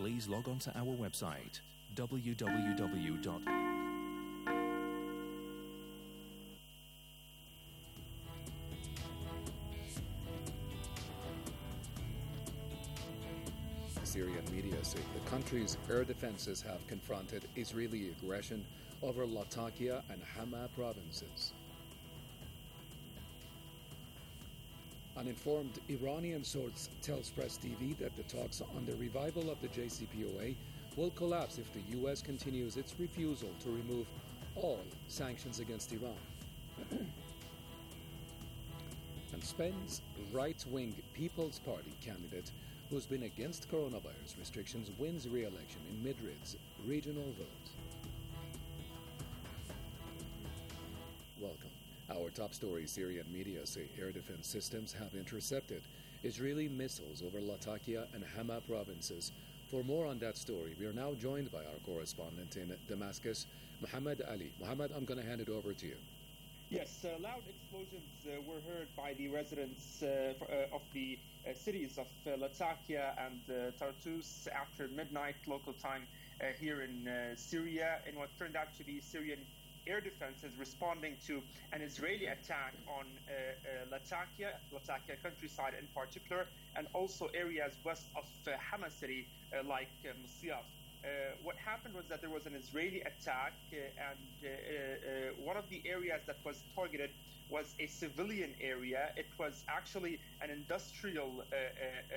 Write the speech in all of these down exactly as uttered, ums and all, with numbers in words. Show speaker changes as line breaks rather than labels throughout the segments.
please log on to our website, w w w dot
Syrian media say the country's air defenses have confronted Israeli aggression over Latakia and Hama provinces. An informed Iranian source tells Press T V that the talks on the revival of the J C P O A will collapse if the U S continues its refusal to remove all sanctions against Iran. And Spain's right-wing People's Party candidate, who's been against coronavirus restrictions, wins re-election in Madrid's regional vote. Welcome. Our top story: Syrian media say air defense systems have intercepted Israeli missiles over Latakia and Hama provinces. For more on that story, we are now joined by our correspondent in Damascus, Muhammad Ali. Muhammad, I'm going to hand it over to you.
Yes, uh, loud explosions uh, were heard by the residents uh, for, uh, of the uh, cities of uh, Latakia and uh, Tartus after midnight local time uh, here in uh, Syria, in what turned out to be Syrian air defenses responding to an Israeli attack on uh, uh, Latakia, Latakia countryside in particular, and also areas west of uh, Hama city uh, like uh, Musyaf. Uh, what happened was that there was an Israeli attack, uh, and uh, uh, one of the areas that was targeted was a civilian area. It was actually an industrial uh, uh,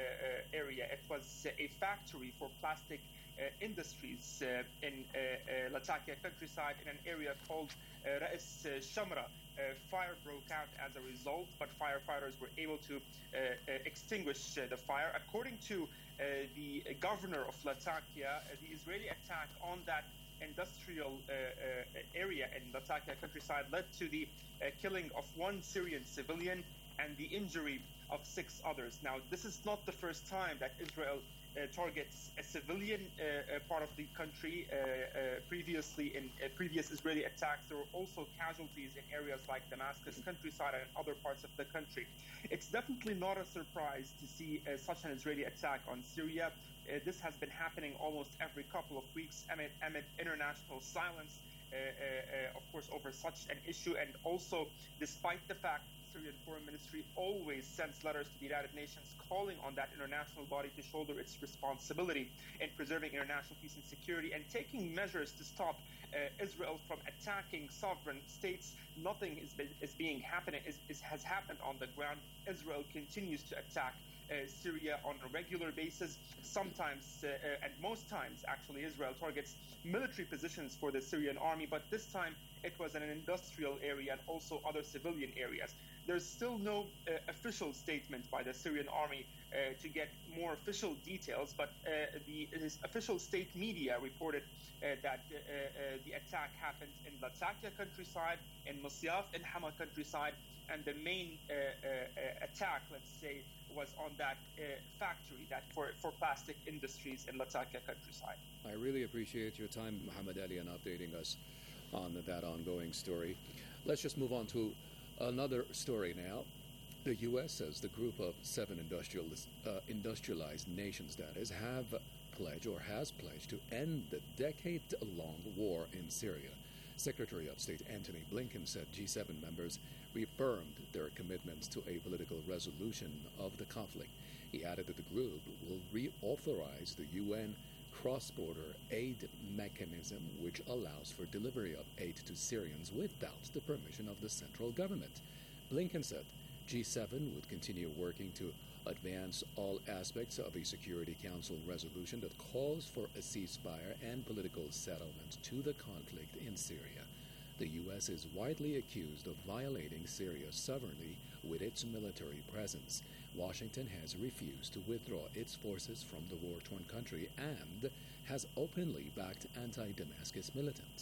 uh, area. It was a factory for plastic uh, industries uh, in uh, uh, Latakia countryside in an area called uh, Rais Shamra. Uh, fire broke out as a result, but firefighters were able to uh, uh, extinguish uh, the fire. According to uh, the governor of Latakia, uh, the Israeli attack on that industrial uh, uh, area in Latakia countryside led to the uh, killing of one Syrian civilian and the injury of six others. Now, this is not the first time that Israel Uh, targets a civilian uh, uh, part of the country. Uh, uh, previously, in uh, previous Israeli attacks, there were also casualties in areas like Damascus countryside and other parts of the country. It's definitely not a surprise to see uh, such an Israeli attack on Syria. Uh, this has been happening almost every couple of weeks amid, amid international silence, uh, uh, uh, of course, over such an issue, and also despite the fact Syrian Foreign Ministry always sends letters to the United Nations calling on that international body to shoulder its responsibility in preserving international peace and security and taking measures to stop uh, Israel from attacking sovereign states. Nothing is, is being happening is, is has happened on the ground. Israel continues to attack Uh, Syria on a regular basis. Sometimes, uh, uh, and most times, actually, Israel targets military positions for the Syrian army, but this time it was in an industrial area and also other civilian areas. There's still no uh, official statement by the Syrian army uh, to get more official details, but uh, the his official state media reported uh, that uh, uh, the attack happened in Latakia countryside, in Musyaf, in Hama countryside, and the main uh, uh, attack, let's say, was on that uh, factory that for, for plastic industries in Latakia countryside.
I really appreciate your time, Muhammad Ali, and updating us on that ongoing story. Let's just move on to another story now. The U S says the group of seven industrial, uh, industrialized nations, that is, have pledged or has pledged to end the decade-long war in Syria. Secretary of State Antony Blinken said G seven members reaffirmed their commitments to a political resolution of the conflict. He added that the group will reauthorize the U N cross-border aid mechanism, which allows for delivery of aid to Syrians without the permission of the central government. Blinken said G seven would continue working to advance all aspects of a Security Council resolution that calls for a ceasefire and political settlement to the conflict in Syria. The U S is widely accused of violating Syria's sovereignty with its military presence. Washington has refused to withdraw its forces from the war-torn country and has openly backed anti-Damascus militants.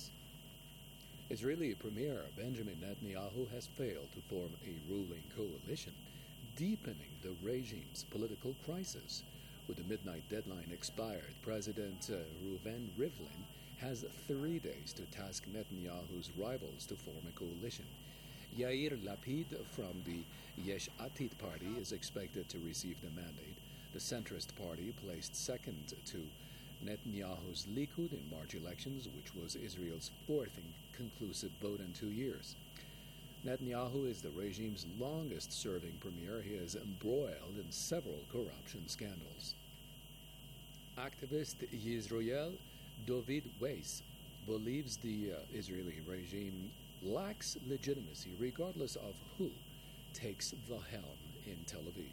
Israeli Premier Benjamin Netanyahu has failed to form a ruling coalition, deepening the regime's political crisis. With the midnight deadline expired, President uh, Reuven Rivlin has three days to task Netanyahu's rivals to form a coalition. Yair Lapid from the Yesh Atid party is expected to receive the mandate. The centrist party placed second to Netanyahu's Likud in March elections, which was Israel's fourth conclusive vote in two years. Netanyahu is the regime's longest-serving premier. He is embroiled in several corruption scandals. Activist Yisrael David Weiss believes the uh, Israeli regime lacks legitimacy regardless of who takes the helm in Tel Aviv.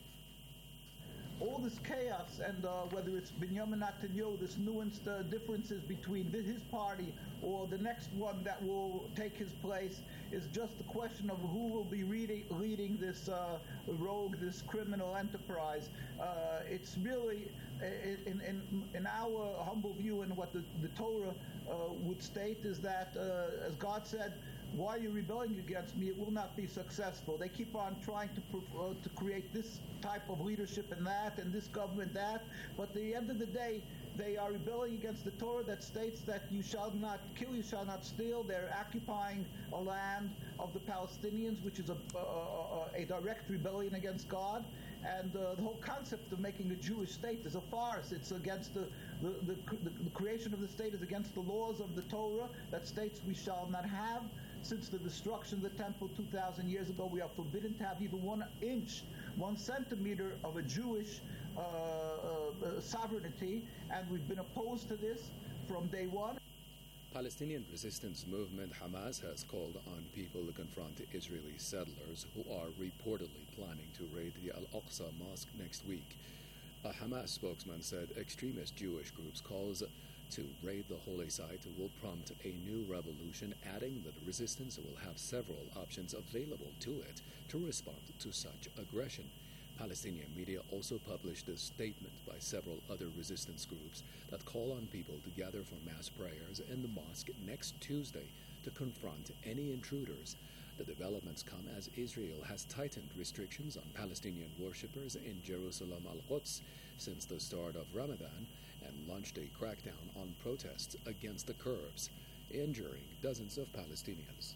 All this chaos, and uh, whether it's Benjamin Netanyahu, this nuanced uh, differences between th- his party or the next one that will take his place, is just a question of who will be reading, leading this uh, rogue, this criminal enterprise. Uh, it's really, in, in, in our humble view, and what the, the Torah uh, would state is that, uh, as God said, why are you rebelling against me? It will not be successful. They keep on trying to uh, to create this type of leadership and that, and this government that. But at the end of the day, they are rebelling against the Torah that states that you shall not kill, you shall not steal. They're occupying a land of the Palestinians, which is a, a, a direct rebellion against God. And uh, the whole concept of making a Jewish state is a farce. It's against the the, the the the creation of the state is against the laws of the Torah that states we shall not have. Since the destruction of the temple two thousand years ago, we are forbidden to have even one inch, one centimeter of a Jewish uh, uh, sovereignty, and we've been opposed to this from day one.
Palestinian resistance movement Hamas has called on people to confront Israeli settlers who are reportedly planning to raid the Al-Aqsa Mosque next week. A Hamas spokesman said extremist Jewish groups calls to raid the holy site will prompt a new revolution, adding that the resistance will have several options available to it to respond to such aggression. Palestinian media also published a statement by several other resistance groups that call on people to gather for mass prayers in the mosque next Tuesday to confront any intruders. The developments come as Israel has tightened restrictions on Palestinian worshippers in Jerusalem al-Quds since the start of Ramadan and launched a crackdown on protests against the Kurds, injuring dozens of Palestinians.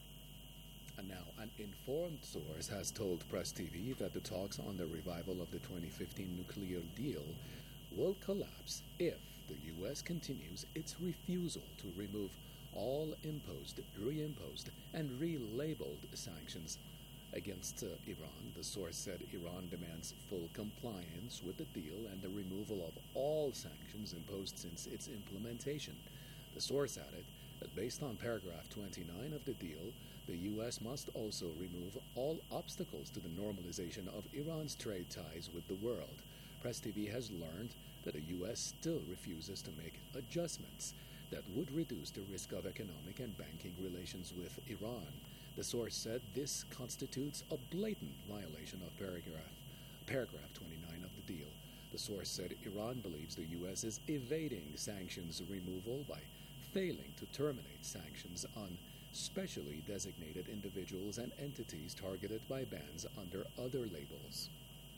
And now, an informed source has told Press T V that the talks on the revival of the twenty fifteen nuclear deal will collapse if the U S continues its refusal to remove all imposed, reimposed, and relabeled sanctions against uh, Iran. The source said Iran demands full compliance with the deal and the removal of all sanctions imposed since its implementation. The source added that based on paragraph twenty-nine of the deal, the U S must also remove all obstacles to the normalization of Iran's trade ties with the world. Press T V has learned that the U S still refuses to make adjustments that would reduce the risk of economic and banking relations with Iran. The source said this constitutes a blatant violation of paragraph, paragraph twenty-nine of the deal. The source said Iran believes the U S is evading sanctions removal by failing to terminate sanctions on specially designated individuals and entities targeted by bans under other labels.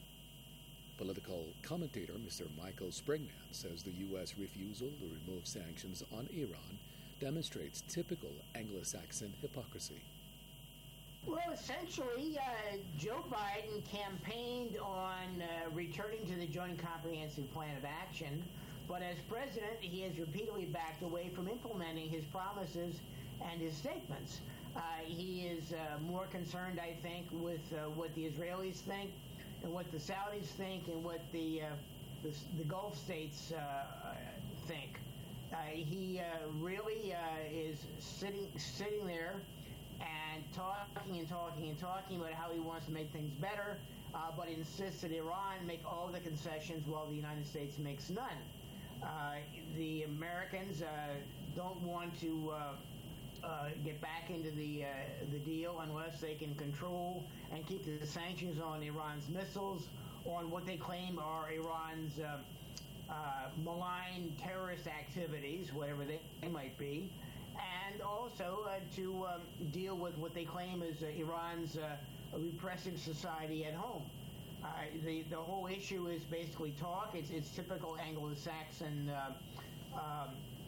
Political commentator Mister Michael Springman says the U S refusal to remove sanctions on Iran demonstrates typical Anglo-Saxon hypocrisy.
Well, essentially, uh, Joe Biden campaigned on uh, returning to the Joint Comprehensive Plan of Action, but as president, he has repeatedly backed away from implementing his promises and his statements. Uh, he is uh, more concerned, I think, with uh, what the Israelis think and what the Saudis think and what the uh, the, the Gulf states uh, think. Uh, he uh, really uh, is sitting sitting there and talking and talking and talking about how he wants to make things better, uh, but insists that Iran make all the concessions while the United States makes none. Uh, the Americans uh, don't want to uh, uh, get back into the uh, the deal unless they can control and keep the sanctions on Iran's missiles, on what they claim are Iran's uh, uh, malign terrorist activities, whatever they, they might be, and also uh, to um, deal with what they claim is uh, Iran's uh, repressive society at home. Uh, the the whole issue is basically talk. It's it's typical Anglo-Saxon uh, um,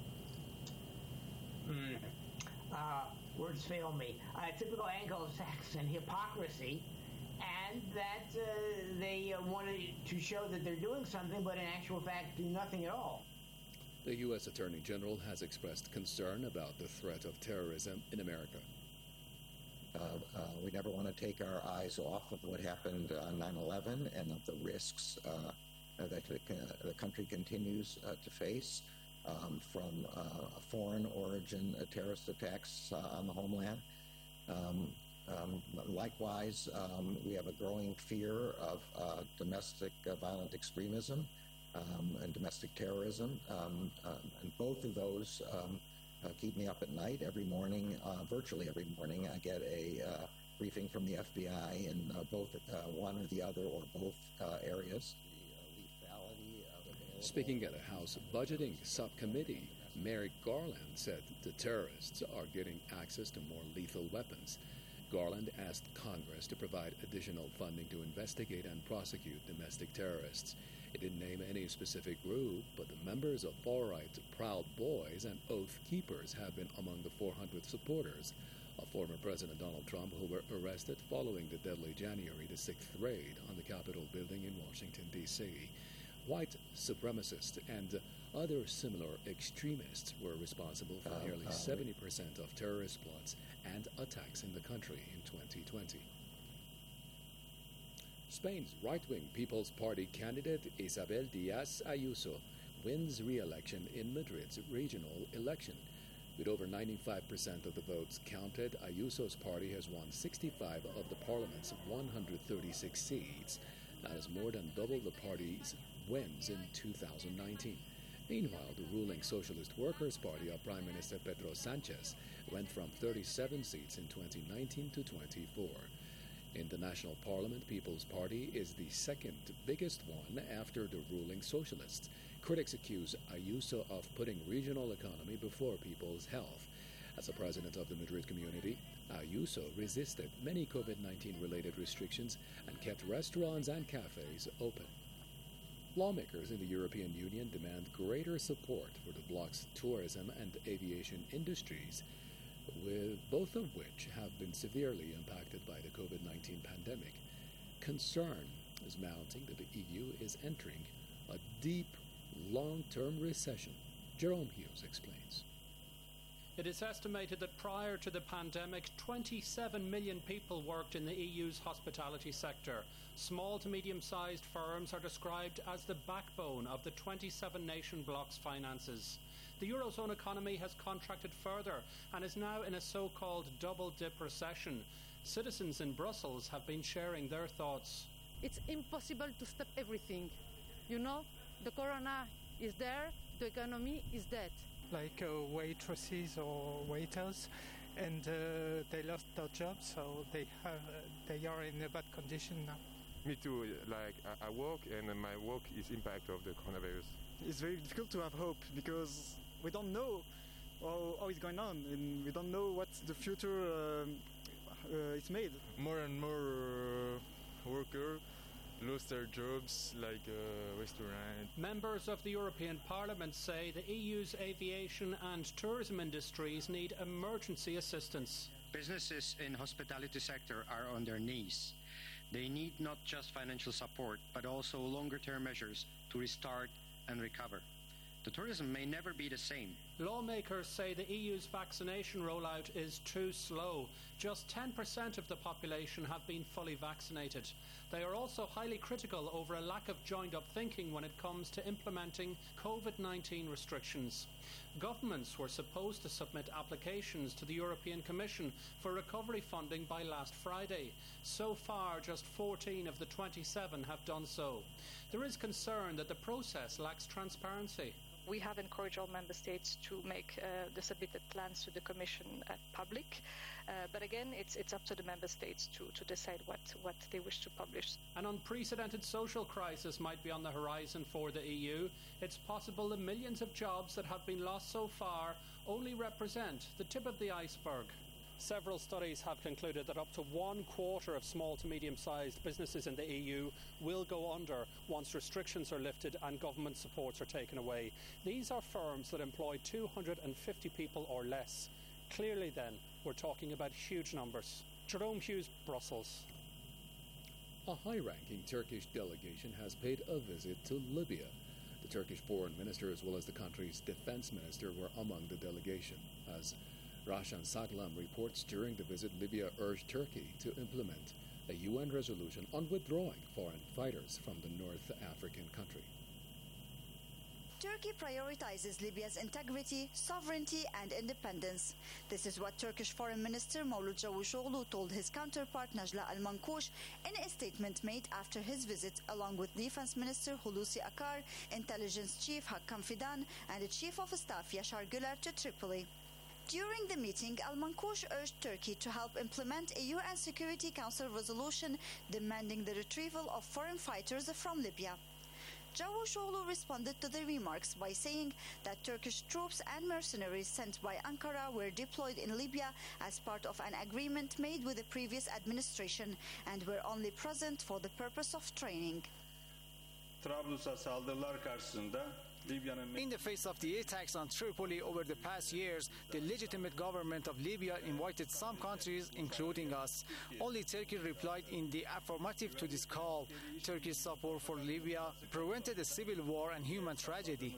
mm, uh, words fail me. Uh, typical Anglo-Saxon hypocrisy, and that uh, they uh, wanted to show that they're doing something, but in actual fact do nothing at all.
The U S Attorney General has expressed concern about the threat of terrorism in America.
Uh, uh, we never want to take our eyes off of what happened on nine eleven and of the risks uh, that the, uh, the country continues uh, to face um, from uh, foreign origin uh, terrorist attacks uh, on the homeland. Um, um, likewise, um, we have a growing fear of uh, domestic uh, violent extremism um, and domestic terrorism, um, uh, and both of those um, Uh, keep me up at night. Every morning, uh, virtually every morning, I get a uh, briefing from the F B I in uh, both uh, one or the other or both uh, areas. The uh, lethality of available...
Speaking at a House budgeting subcommittee, Merrick Garland said the terrorists are getting access to more lethal weapons. Garland asked Congress to provide additional funding to investigate and prosecute domestic terrorists. He didn't name any specific group, but the members of far-right Proud Boys and Oath Keepers have been among the four hundred supporters of former President Donald Trump, who were arrested following the deadly January the sixth raid on the Capitol building in Washington, D C White supremacists and other similar extremists were responsible for
uh,
nearly
uh,
seventy percent of terrorist plots and attacks in the country in twenty twenty. Spain's right-wing People's Party candidate Isabel Díaz Ayuso wins re-election in Madrid's regional election. With over ninety-five percent of the votes counted, Ayuso's party has won sixty-five of the parliament's one hundred thirty-six seats. That is more than double the party's wins in two thousand nineteen. Meanwhile, the ruling Socialist Workers' Party of Prime Minister Pedro Sanchez went from thirty-seven seats in twenty nineteen to twenty-four. In the National Parliament, People's Party is the second biggest one after the ruling Socialists. Critics accuse Ayuso of putting regional economy before people's health. As the president of the Madrid community, Ayuso resisted many COVID nineteen related restrictions and kept restaurants and cafes open. Lawmakers in the European Union demand greater support for the bloc's tourism and aviation industries, with both of which have been severely impacted by the COVID nineteen pandemic. Concern is mounting that the E U is entering a deep, long-term recession. Jerome Hughes explains.
It is estimated that prior to the pandemic, twenty-seven million people worked in the E U's hospitality sector. Small to medium-sized firms are described as the backbone of the twenty-seven nation bloc's finances. The Eurozone economy has contracted further and is now in a so-called double-dip recession. Citizens in Brussels have been sharing their thoughts.
It's impossible to stop everything. You know, the corona is there, the economy is dead.
Like uh, waitresses or waiters, and uh, they lost their jobs, so they have uh, they are in a bad condition now.
Me too. Like I, I work, and uh, my work is impact of the coronavirus.
It's very difficult to have hope because we don't know how, how it's going on, and we don't know what the future um, uh, is made.
More and more uh, workers lost their jobs, like uh, restaurant.
Members of the European Parliament say the E U's aviation and tourism industries need emergency assistance.
Businesses in hospitality sector are on their knees. They need not just financial support, but also longer-term measures to restart and recover. The tourism may never be the same.
Lawmakers say the E U's vaccination rollout is too slow. Just ten percent of the population have been fully vaccinated. They are also highly critical over a lack of joined-up thinking when it comes to implementing COVID nineteen restrictions. Governments were supposed to submit applications to the European Commission for recovery funding by last Friday. So far, just fourteen of the twenty-seven have done so. There is concern that the process lacks transparency.
We have encouraged all member states to make uh, the submitted plans to the Commission uh, public. Uh, but again, it's it's up to the member states to, to decide what, what they wish to publish.
An unprecedented social crisis might be on the horizon for the E U. It's possible the millions of jobs that have been lost so far only represent the tip of the iceberg. Several studies have concluded that up to one quarter of small to medium-sized businesses in the E U will go under once restrictions are lifted and government supports are taken away. These are firms that employ two hundred fifty people or less. Clearly, then, we're talking about huge numbers. Jerome Hughes, Brussels.
A high-ranking Turkish delegation has paid a visit to Libya. The Turkish foreign minister as well as the country's defense minister were among the delegation. As Rashan Saglam reports, during the visit, Libya urged Turkey to implement a U N resolution on withdrawing foreign fighters from the North African country.
Turkey prioritizes Libya's integrity, sovereignty and independence. This is what Turkish Foreign Minister Mevlut Çavuşoğlu told his counterpart Najla Al-Mankush in a statement made after his visit, along with Defense Minister Hulusi Akar, Intelligence Chief Hakkam Fidan and the Chief of Staff Yaşar Güler to Tripoli. During the meeting, Al-Mankush urged Turkey to help implement a U N Security Council resolution demanding the retrieval of foreign fighters from Libya. Çavuşoğlu responded to the remarks by saying that Turkish troops and mercenaries sent by Ankara were deployed in Libya as part of an agreement made with the previous administration and were only present for the purpose of training.
Trablus'a saldırılar karşısında
In the face of the attacks on Tripoli over the past years, the legitimate government of Libya invited some countries, including us. Only Turkey replied in the affirmative to this call. Turkey's support for Libya prevented a civil war and human tragedy.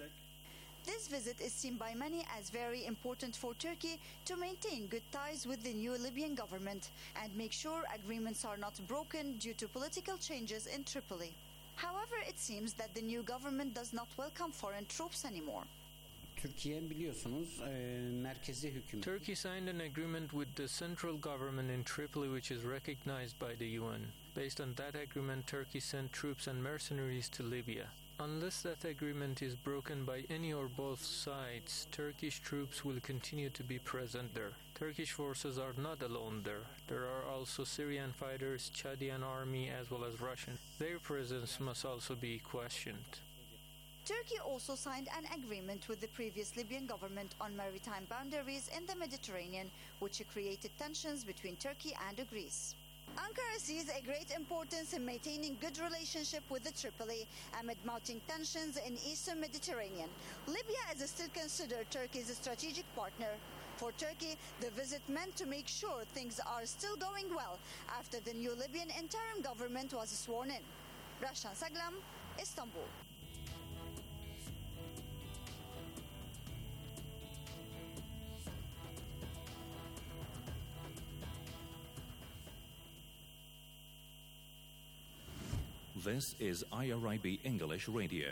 This visit is seen by many as very important for Turkey to maintain good ties with the new Libyan government and make sure agreements are not broken due to political changes in Tripoli. However, it seems that the new government does not welcome foreign troops anymore.
Türkiye biliyorsunuz merkezi hükümet.
Turkey signed an agreement with the central government in Tripoli, which is recognized by the U N. Based on that agreement, Turkey sent troops and mercenaries to Libya. Unless that agreement is broken by any or both sides, Turkish troops will continue to be present there. Turkish forces are not alone there. There are also Syrian fighters, Chadian army, as well as Russian. Their presence must also be questioned.
Turkey also signed an agreement with the previous Libyan government on maritime boundaries in the Mediterranean, which created tensions between Turkey and Greece. Ankara sees a great importance in maintaining good relationship with the Tripoli amid mounting tensions in eastern Mediterranean. Libya is still considered Turkey's strategic partner. For Turkey, the visit meant to make sure things are still going well after the new Libyan interim government was sworn in. Rashan Saglam, Istanbul.
This is I R I B English Radio.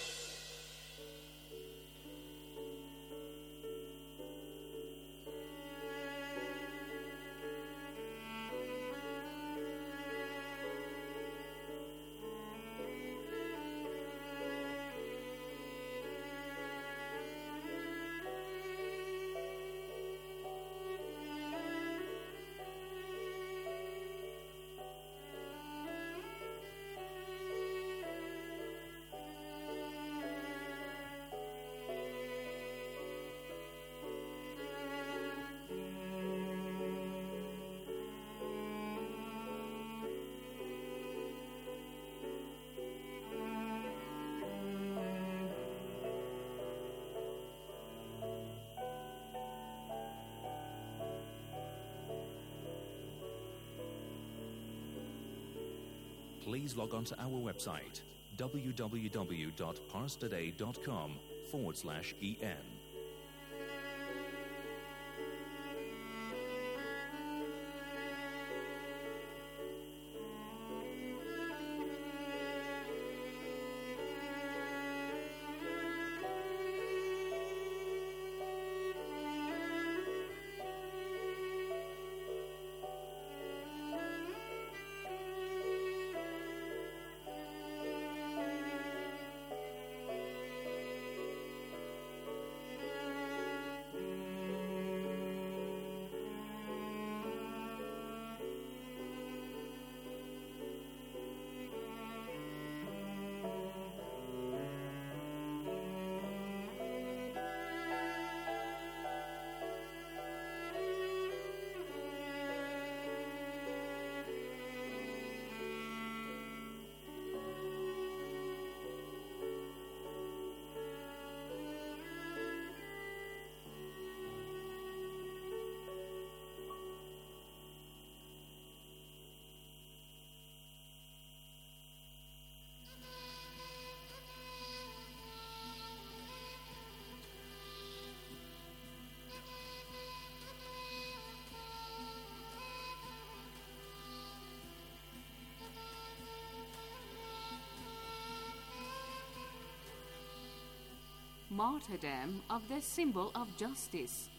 Please log on to our website, www.parstoday.com forward slash EN.
martyrdom of the symbol of justice.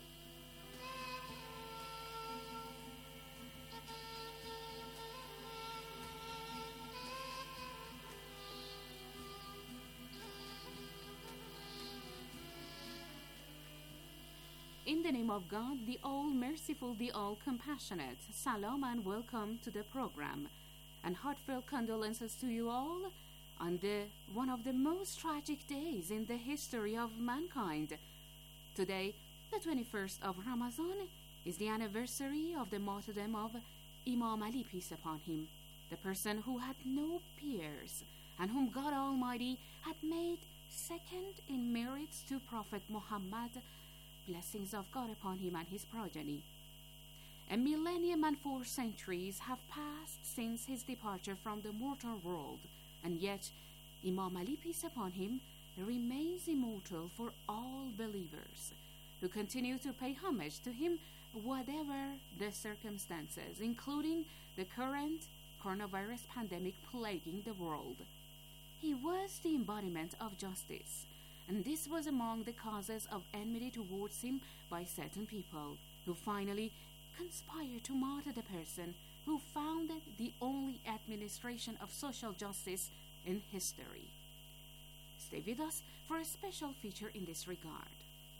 In the name of God, the all-merciful, the all-compassionate, salam and welcome to the program, and heartfelt condolences to you all on the one of the most tragic days in the history of mankind. Today, the twenty-first of Ramadan, is the anniversary of the martyrdom of Imam Ali, peace upon him, the person who had no peers and whom God Almighty had made second in merits to Prophet Muhammad, blessings of God upon him and his progeny. A millennium and four centuries have passed since his departure from the mortal world, and yet Imam Ali, peace upon him, remains immortal for all believers who continue to pay homage to him whatever the circumstances, including the current coronavirus pandemic plaguing the world. He was the embodiment of justice, and this was among the causes of enmity towards him by certain people who finally conspired to martyr the person who founded the only administration of social justice in history. Stay with us for a special feature in this regard.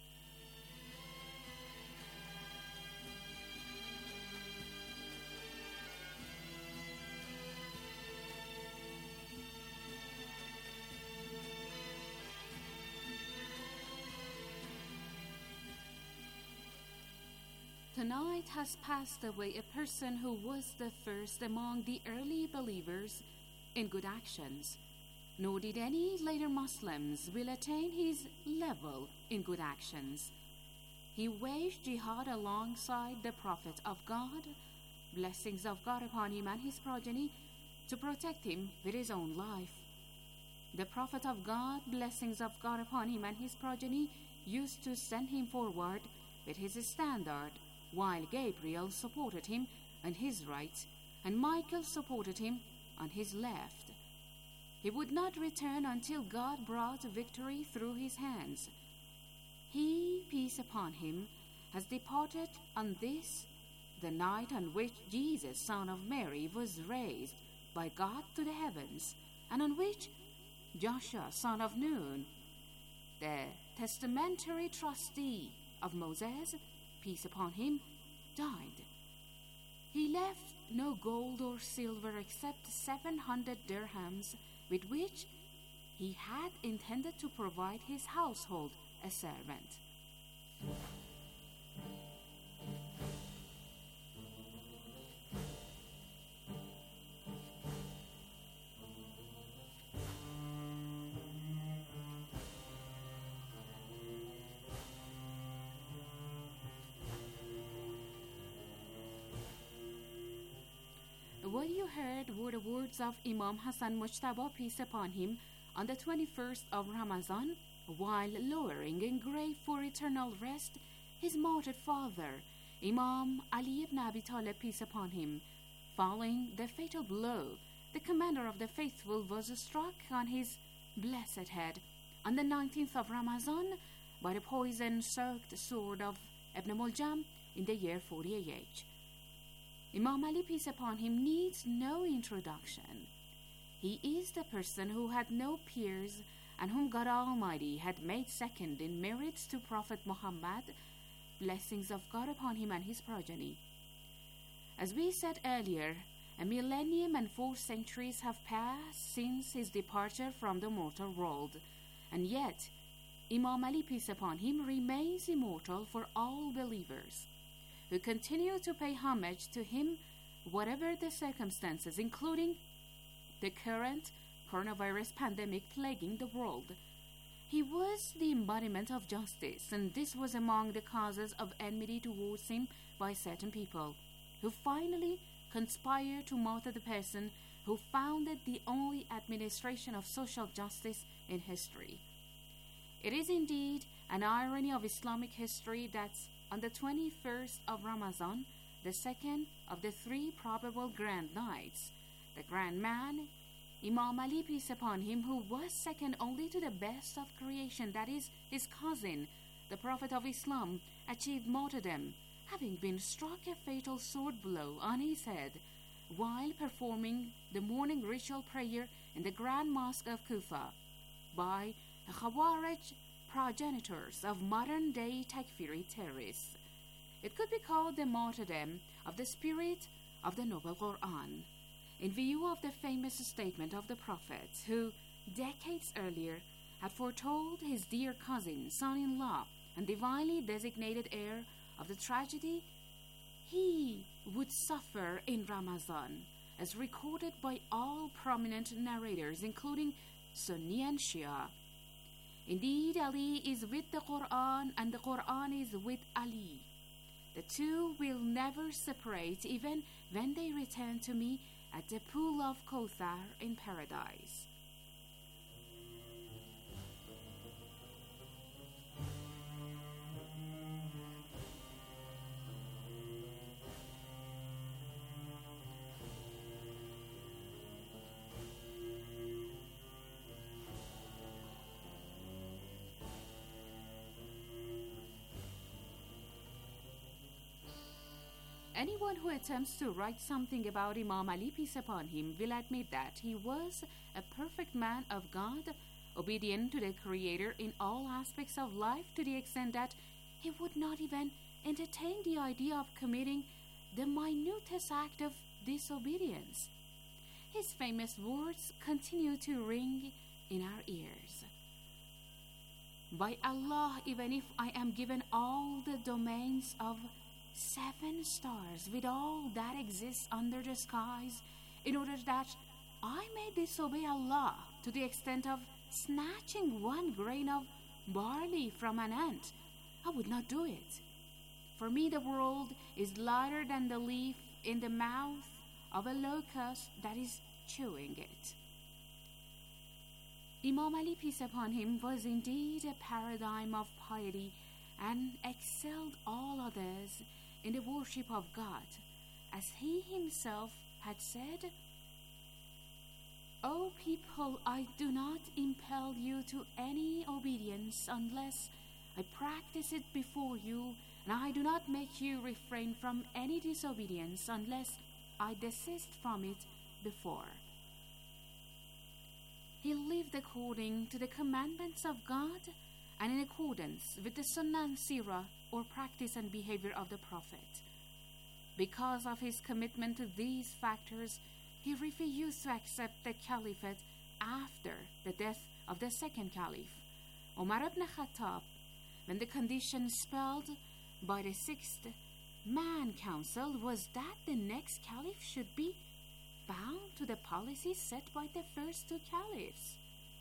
Tonight has passed away a person who was the first among the early believers in good actions, nor did any later Muslims will attain his level in good actions. He waged jihad alongside the Prophet of God, blessings of God upon him and his progeny, to protect him with his own life. The Prophet of God, blessings of God upon him and his progeny, used to send him forward with his standard, while Gabriel supported him on his right and Michael supported him on his left. He would not return until God brought victory through his hands. He, peace upon him, has departed on this, the night on which Jesus, son of Mary, was raised by God to the heavens, and on which Joshua, son of Nun, the testamentary trustee of Moses, peace upon him, died. He left no gold or silver except seven hundred dirhams, with which he had intended to provide his household a servant. What you heard were the words of Imam Hassan Mujtaba, peace upon him, on the twenty-first of Ramadan, while lowering in grave for eternal rest his martyred father, Imam Ali ibn Abi Talib, peace upon him. Following the fatal blow, the commander of the faithful was struck on his blessed head on the nineteenth of Ramadan by the poison-soaked sword of Ibn Muljam in the year forty A H. Imam Ali, peace upon him, needs no introduction. He is the person who had no peers and whom God Almighty had made second in merits to Prophet Muhammad, blessings of God upon him and his progeny. As we said earlier, a millennium and four centuries have passed since his departure from the mortal world, and yet Imam Ali, peace upon him, remains immortal for all believers who continue to pay homage to him whatever the circumstances, including the current coronavirus pandemic plaguing the world. He was the embodiment of justice, and this was among the causes of enmity towards him by certain people, who finally conspired to martyr the person who founded the only administration of social justice in history. It is indeed an irony of Islamic history that on the twenty-first of Ramadan, the second of the three probable grand nights, the grand man, Imam Ali, peace upon him, who was second only to the best of creation, that is, his cousin, the Prophet of Islam, achieved martyrdom, having been struck a fatal sword blow on his head while performing the morning ritual prayer in the Grand Mosque of Kufa by the Khawarij progenitors of modern-day Takfiri terrorists. It could be called the martyrdom of the spirit of the Noble Quran, in view of the famous statement of the Prophet, who, decades earlier, had foretold his dear cousin, son-in-law, and divinely designated heir of the tragedy he would suffer in Ramadan, as recorded by all prominent narrators, including Sunni and Shia. Indeed, Ali is with the Quran, and the Quran is with Ali. The two will never separate, even when they return to me at the pool of Kauthar in paradise. Anyone who attempts to write something about Imam Ali, peace upon him, will admit that he was a perfect man of God, obedient to the Creator in all aspects of life, to the extent that he would not even entertain the idea of committing the minutest act of disobedience. His famous words continue to ring in our ears. By Allah, even if I am given all the domains of seven stars with all that exists under the skies, in order that I may disobey Allah to the extent of snatching one grain of barley from an ant, I would not do it. For me, the world is lighter than the leaf in the mouth of a locust that is chewing it. Imam Ali, peace upon him, was indeed a paradigm of piety and excelled all others in the worship of God, as he himself had said, O people, I do not impel you to any obedience unless I practice it before you, and I do not make you refrain from any disobedience unless I desist from it before. He lived according to the commandments of God and in accordance with the Sunnah and Sirah, or practice and behavior of the Prophet. Because of his commitment to these factors, he refused to accept the caliphate after the death of the second caliph, Umar ibn Khattab, when the condition spelled by the sixth Man Council was that the next caliph should be bound to the policies set by the first two caliphs.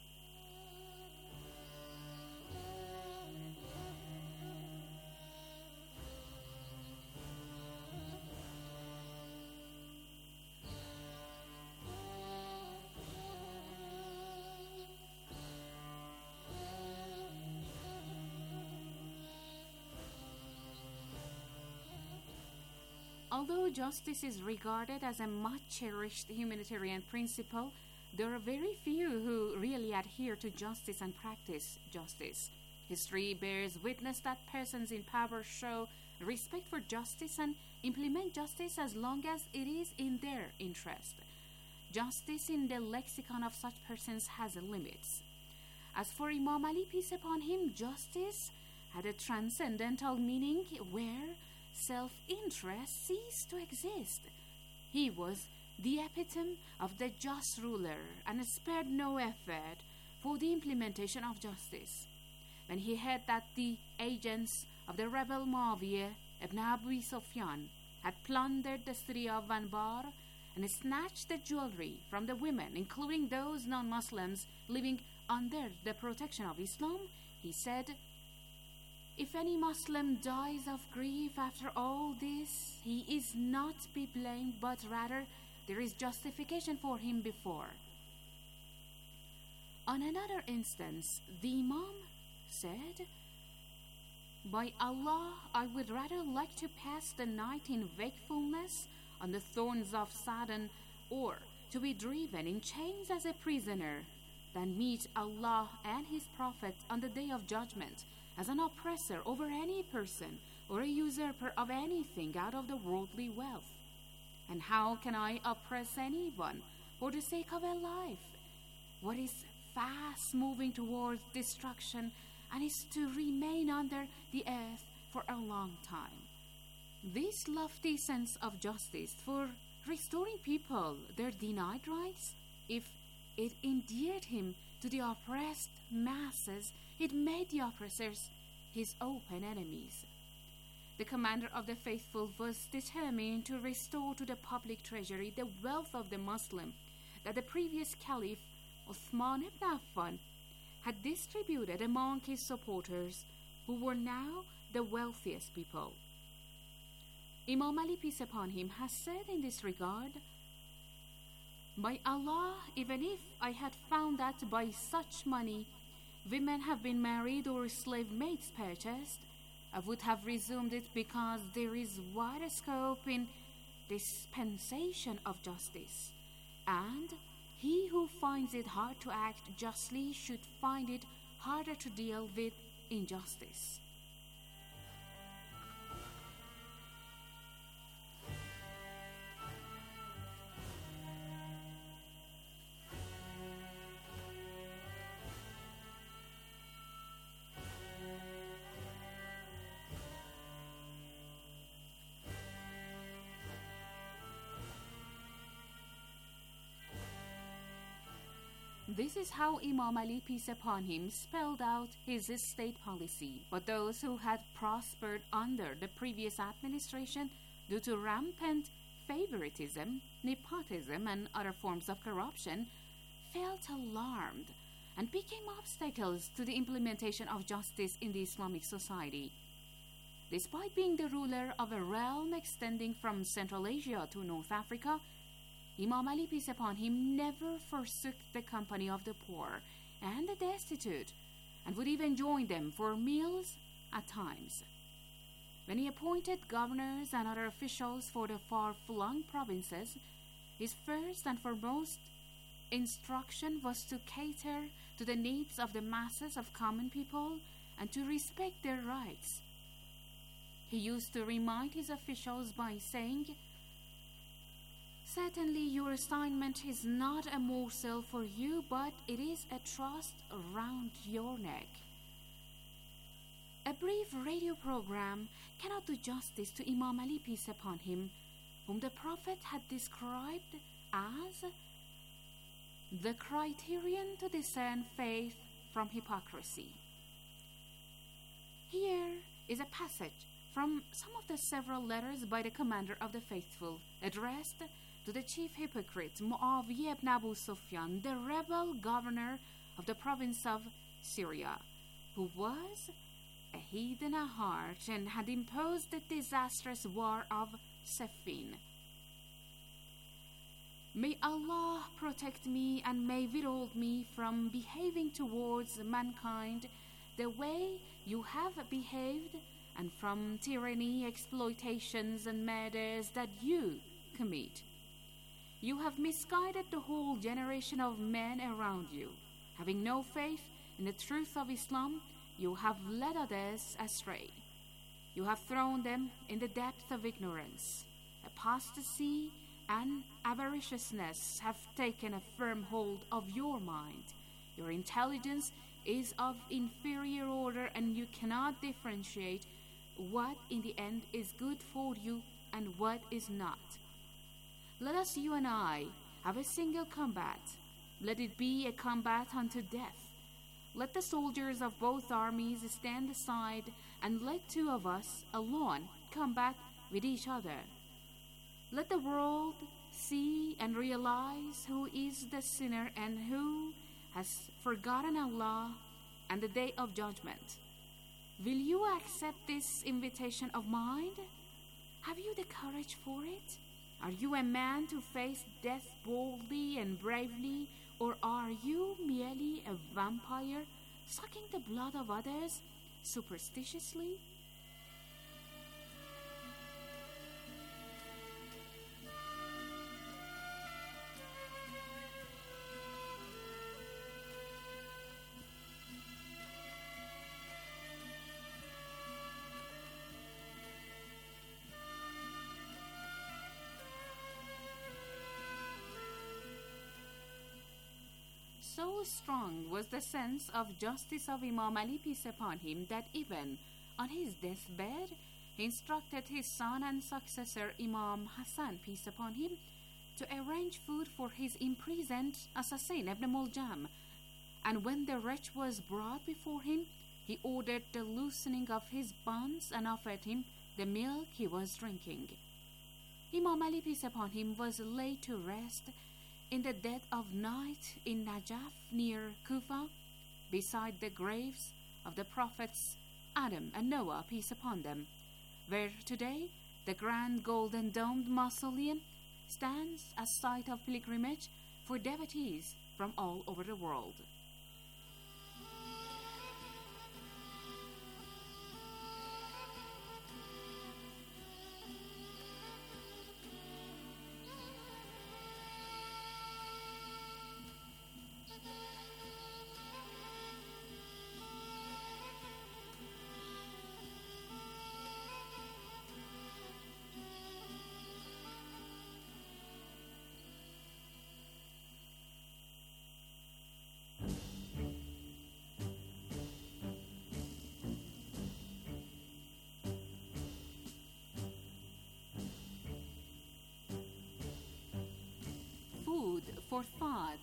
Although justice is regarded as a much cherished humanitarian principle, there are very few who really adhere to justice and practice justice. History bears witness that persons in power show respect for justice and implement justice as long as it is in their interest. Justice in the lexicon of such persons has limits. As for Imam Ali, peace upon him, justice had a transcendental meaning where self-interest ceased to exist. He was the epitome of the just ruler and spared no effort for the implementation of justice. When he heard that the agents of the rebel Muawiyah ibn Abi Sufyan had plundered the city of Anbar and snatched the jewelry from the women, including those non-Muslims living under the protection of Islam, he said, "If any Muslim dies of grief after all this, he is not be blamed, but rather there is justification for him before." On another instance, the Imam said, "By Allah, I would rather like to pass the night in wakefulness on the thorns of Sa'dan or to be driven in chains as a prisoner than meet Allah and His Prophet on the day of judgment as an oppressor over any person or a usurper of anything out of the worldly wealth? And how can I oppress anyone for the sake of a life what is fast moving towards destruction and is to remain under the earth for a long time? This lofty sense of justice for restoring people their denied rights, if it endeared him to the oppressed masses, it made the oppressors his open enemies. The commander of the faithful was determined to restore to the public treasury the wealth of the Muslim that the previous caliph, Uthman ibn Affan, had distributed among his supporters, who were now the wealthiest people. Imam Ali, peace upon him, has said in this regard, "By Allah, even if I had found that by such money women have been married or slave maids purchased, I would have resumed it, because there is wider scope in dispensation of justice, and he who finds it hard to act justly should find it harder to deal with injustice." This is how Imam Ali, peace upon him, spelled out his state policy. But those who had prospered under the previous administration due to rampant favoritism, nepotism, and other forms of corruption felt alarmed and became obstacles to the implementation of justice in the Islamic society. Despite being the ruler of a realm extending from Central Asia to North Africa, Imam Ali, peace upon him, never forsook the company of the poor and the destitute, and would even join them for meals at times. When he appointed governors and other officials for the far-flung provinces, his first and foremost instruction was to cater to the needs of the masses of common people and to respect their rights. He used to remind his officials by saying, "Certainly your assignment is not a morsel for you, but it is a trust around your neck." A brief radio program cannot do justice to Imam Ali, peace upon him, whom the Prophet had described as the criterion to discern faith from hypocrisy. Here is a passage from some of the several letters by the commander of the faithful, addressed to the chief hypocrite Muawiyah ibn Abu Sufyan, the rebel governor of the province of Syria, who was a heathen at heart and had imposed the disastrous war of Siffin. "May Allah protect me and may withhold me from behaving towards mankind the way you have behaved, and from tyranny, exploitations, and murders that you commit. You have misguided the whole generation of men around you. Having no faith in the truth of Islam, you have led others astray. You have thrown them in the depth of ignorance. Apostasy and avariciousness have taken a firm hold of your mind. Your intelligence is of inferior order, and you cannot differentiate what in the end is good for you and what is not. Let us, you and I, have a single combat. Let it be a combat unto death. Let the soldiers of both armies stand aside, and let two of us alone combat with each other. Let the world see and realize who is the sinner and who has forgotten Allah and the day of judgment. Will you accept this invitation of mine? Have you the courage for it? Are you a man to face death boldly and bravely, or are you merely a vampire sucking the blood of others superstitiously? So strong was the sense of justice of Imam Ali, peace upon him, that even on his deathbed, he instructed his son and successor, Imam Hassan, peace upon him, to arrange food for his imprisoned assassin, Ibn Muljam. And when the wretch was brought before him, he ordered the loosening of his bonds and offered him the milk he was drinking. Imam Ali, peace upon him, was laid to rest in the dead of night in Najaf near Kufa, beside the graves of the prophets Adam and Noah, peace upon them, where today the grand golden domed mausoleum stands as site of pilgrimage for devotees from all over the world. Food for thought.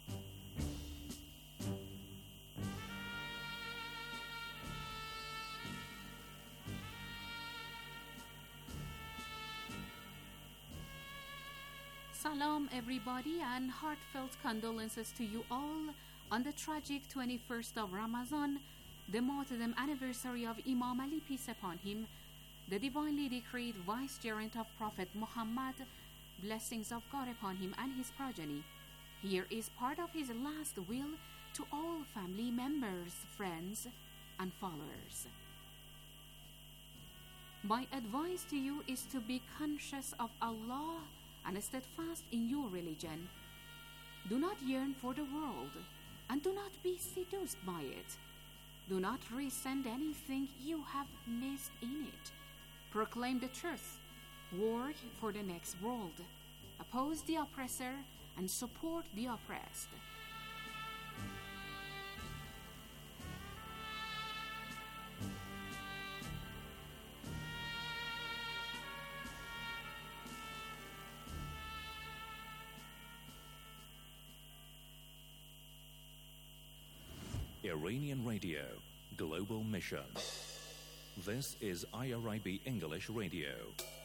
Salam everybody, and heartfelt condolences to you all on the tragic twenty-first of Ramadan, the martyrdom anniversary of Imam Ali, peace upon him, the divinely decreed vicegerent of Prophet Muhammad, blessings of God upon him and his progeny. Here is part of his last will to all family members, friends, and followers. My advice to you is to be conscious of Allah and steadfast in your religion. Do not yearn for the world, and do not be seduced by it. Do not resent anything you have missed in it. Proclaim the truth. Work for the next world. Oppose the oppressor and support the oppressed.
Iranian Radio, Global Mission. This is I R I B English Radio.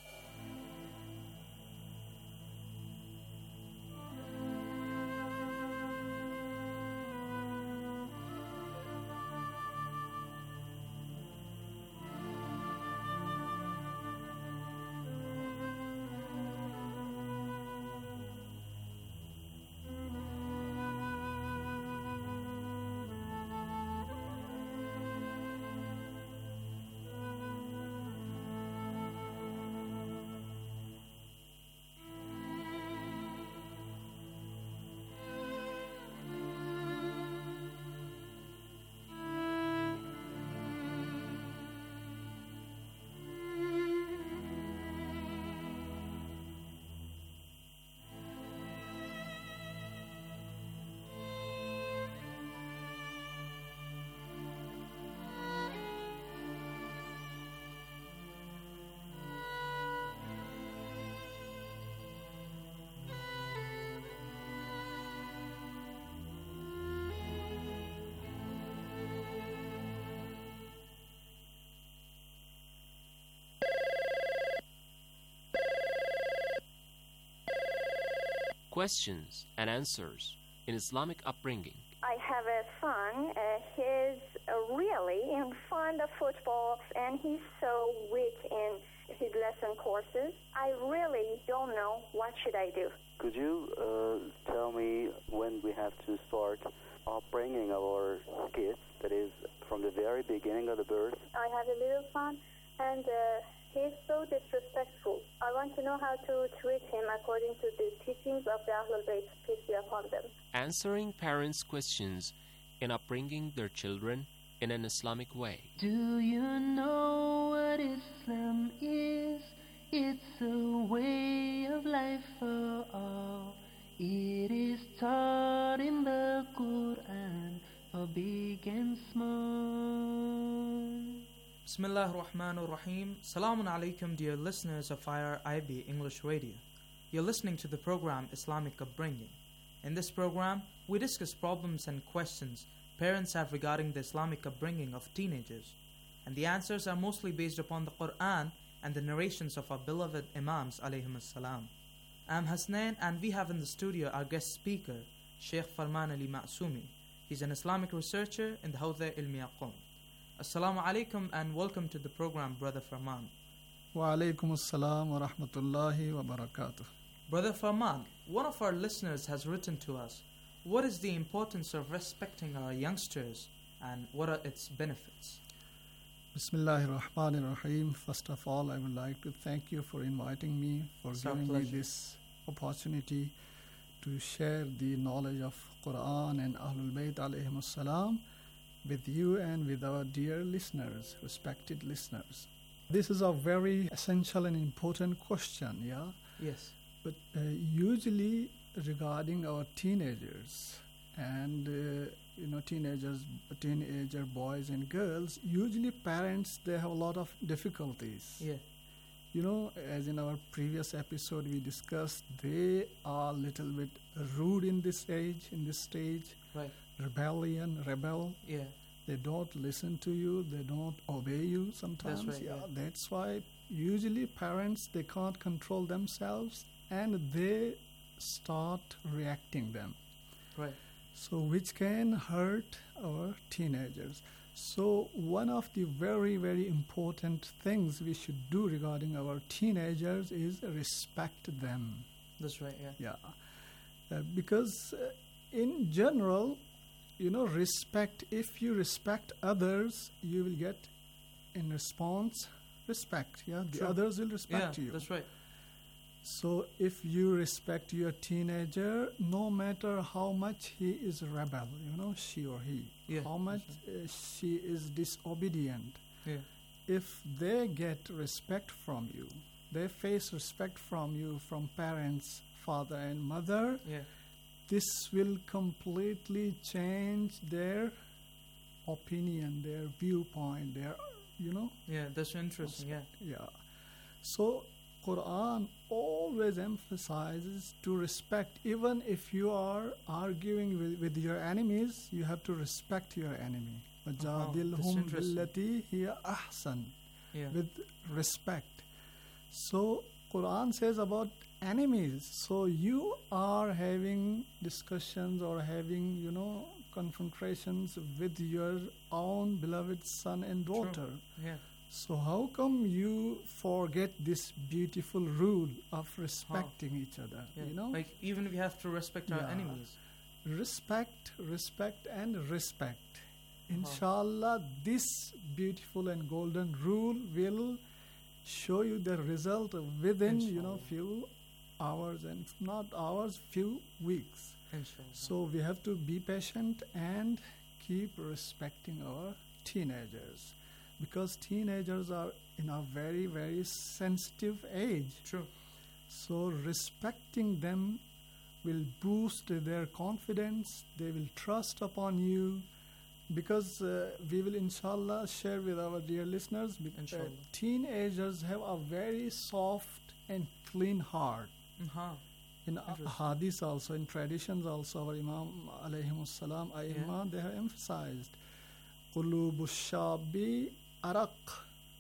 Questions and answers in Islamic upbringing.
I have a son. Uh, he's uh, really in fond of football, and he's so weak in his lesson courses. I really don't know what should I do.
Could you uh, tell me when we have to start upbringing our kids? That is, from the very beginning of the birth.
I have a little son, and uh, he's so disrespectful. I want to know how to treat him according to the teachings of the Ahlul Bayt, peace be upon them.
Answering parents' questions in upbringing their children in an Islamic way.
Do you know what Islam is? It's a way of life for all. It is taught in the Quran for big and small.
Bismillah ar-Rahman ar-Rahim. Salamun alaikum, dear listeners of I R I B English Radio. You're listening to the program Islamic Upbringing. In this program, we discuss problems and questions parents have regarding the Islamic upbringing of teenagers. And the answers are mostly based upon the Quran and the narrations of our beloved Imams alayhim as-salam. I'm Hasnain, and we have in the studio our guest speaker, Sheikh Farman Ali Ma'soumi. He's an Islamic researcher in the Hawza Ilmiya Qom. Assalamu alaikum and welcome to the program, Brother Farman.
Wa alaikum assalam wa rahmatullahi wa barakatuh.
Brother Farman, one of our listeners has written to us, what is the importance of respecting our youngsters and what are its benefits?
Bismillahir Rahmanir Rahim. First of all, I would like to thank you for inviting me, for
It's
giving
our
me
pleasure.
this opportunity to share the knowledge of Quran and Ahlul Bayt alayhim as-salam with you and with our dear listeners, respected listeners. This is a very essential and important question, yeah?
Yes.
But uh, usually regarding our teenagers and uh, you know teenagers, teenager boys and girls, usually parents, they have a lot of difficulties.
Yeah.
You know, as in our previous episode we discussed, they are a little bit rude in this age, in this stage.
Right.
Rebellion, rebel.
Yeah.
They don't listen to you, they don't obey you sometimes.
That's right,
yeah,
yeah.
That's why usually parents, they can't control themselves and they start reacting them.
Right.
So which can hurt our teenagers. So one of the very, very important things we should do regarding our teenagers is respect them.
That's right, yeah.
Yeah. Uh, because uh, in general, you know, respect, if you respect others, you will get in response respect. Yeah, the
True.
others will respect
yeah,
you.
That's right.
So if you respect your teenager, no matter how much he is rebel, you know, she or he,
Yeah,
how much uh, she is disobedient,
Yeah.
if they get respect from you, they face respect from you, from parents, father and mother,
Yeah.
this will completely change their opinion, their viewpoint, their, you know.
Yeah, that's interesting, yeah.
Yeah. So Quran always emphasizes to respect. Even if you are arguing with, with your enemies, you have to respect your enemy. وَجَادِلْهُمْ بِالَّتِي هِيَ أَحْسَنُ.
Yeah.
With respect. So Quran says about enemies. So you are having discussions or having, you know, confrontations with your own beloved son and daughter.
True. Yeah.
So how come you forget this beautiful rule of respecting
Huh.
each other?
Yeah.
You know,
Like, even we have to respect our
Yeah.
enemies.
respect, respect, and respect.
Uh-huh.
Inshallah, this beautiful and golden rule will show you the result within, you know, few hours, and if not hours, few weeks.
Inshallah.
So we have to be patient and keep respecting our teenagers, because teenagers are in a very, very sensitive age.
True.
So respecting them will boost their confidence, they will trust upon you, because uh, we will inshallah share with our dear listeners, bec- uh,
Inshallah.
teenagers have a very soft and clean heart.
Uh-huh.
In uh, hadith also, in traditions also, our Imam alayhim salam, Aimma, they have emphasized Qulubu shabi araq,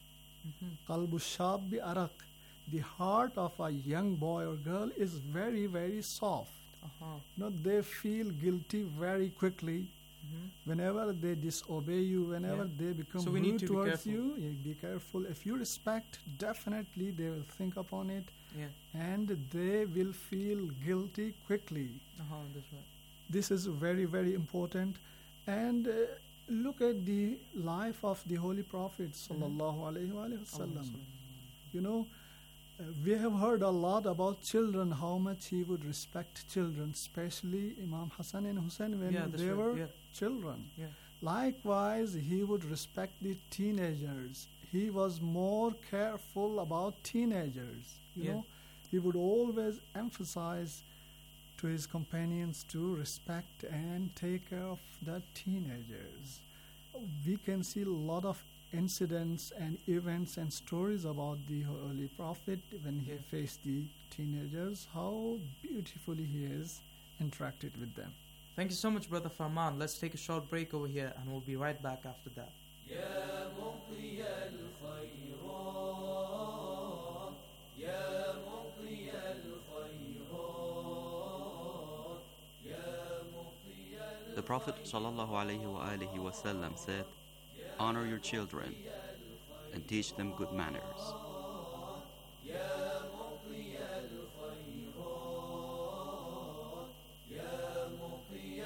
Qalbu shabi araq. The heart of a young boy or girl is very, very soft.
Uh-huh.
You know, they feel guilty very quickly.
Mhm.
Whenever they disobey you, whenever
Yeah.
they become
So we
rude
need to be
towards
careful.
you, you be careful. If you respect, definitely they will think upon it,
Yeah.
and they will feel guilty quickly.
Uh-huh, that's right.
This is very, very important. And uh, look at the life of the Holy Prophet sallallahu alaihi wasallam. You know, uh, we have heard a lot about children, how much he would respect children, especially Imam Hassan and Hussein when
Yeah, that's
they
right,
were
yeah.
children.
Yeah.
Likewise, he would respect the teenagers. He was more careful about teenagers. You
Yeah.
know, he would always emphasize to his companions to respect and take care of the teenagers. We can see a lot of incidents and events and stories about the Holy Prophet when he
Yeah.
faced the teenagers, how beautifully he has interacted with them.
Thank you so much, Brother Farman. Let's take a short break over here and we'll be right back after that.
يا مضي الخيرات يا مضي الخيرات يا مضي
The Prophet ﷺ said, honor your children and teach them good manners.
يا مضي الخيرات يا مضي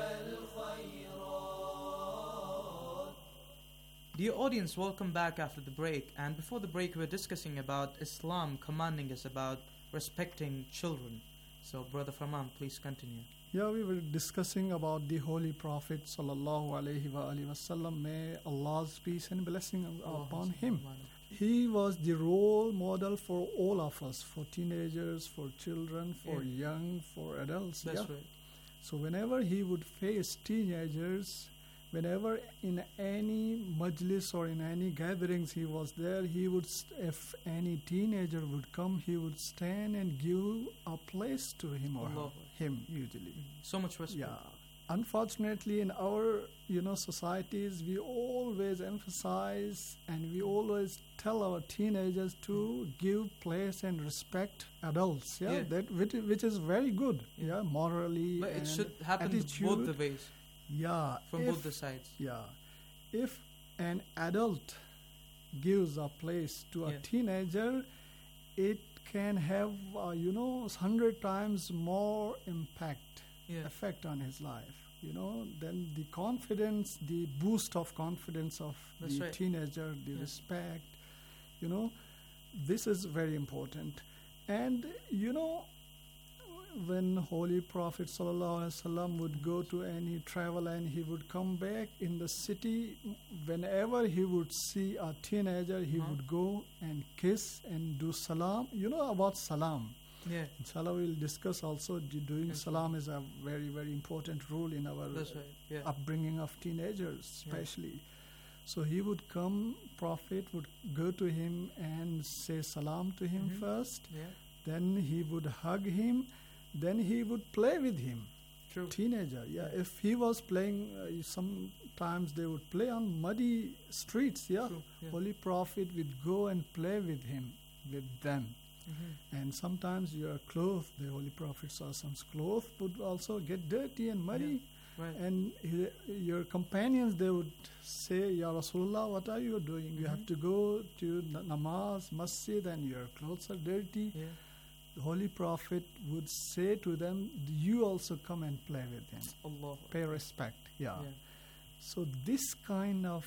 الخيرات.
Dear audience, welcome back after the break. And before the break, we were discussing about Islam commanding us about respecting children. So, Brother Farman, please continue.
Yeah, we were discussing about the Holy Prophet sallallahu alaihi wasallam. May Allah's peace and blessing
Oh,
upon him. He was the role model for all of us, for teenagers, for children, for
Yeah.
young, for adults.
That's
yeah.
right.
So whenever he would face teenagers, whenever in any majlis or in any gatherings he was there, he would, st- if any teenager would come, he would stand and give a place to him or her,
Allah.
him usually.
So much respect.
Yeah. Unfortunately, in our you know societies, we always emphasize and we always tell our teenagers to give place and respect adults. Yeah,
Yeah.
that which, which is very good. Yeah, morally.
But it
and
should happen
attitude.
both the ways.
Yeah,
From
if-
both the sides.
Yeah, if an adult gives a place to a
Yeah.
teenager, it can have uh, you know hundred times more impact
Yeah.
effect on his life. You know, then the confidence, the boost of confidence of
That's
the
right.
teenager, the
Yeah.
respect. You know, this is very important. And you know, when Holy Prophet sallallahu alaihi wasallam would go to any travel and he would come back in the city, whenever he would see a teenager, he
Uh-huh.
would go and kiss and do salam. You know about salam.
Yeah.
Inshallah, we'll discuss also the doing salam is a very, very important rule in our
That's right, yeah.
upbringing of teenagers,
Yeah.
especially. So he would come, Prophet would go to him and say salam to him
Mhm.
first.
Yeah.
Then he would hug him. Then he would play with him.
True.
Teenager, yeah. If he was playing, uh, sometimes they would play on muddy streets, yeah.
True, yeah.
Holy Prophet would go and play with him, with them.
Mhm.
And sometimes your clothes, the Holy Prophet Prophet's clothes would also get dirty and muddy.
Yeah, right.
And he, your companions, they would say, Ya Rasulullah, what are you doing? You have to go to na- namaz, masjid, and your clothes are dirty.
Yeah.
The Holy Prophet would say to them, you also come and play with him.
Allah.
Pay respect. Yeah.
Yeah.
So this kind of,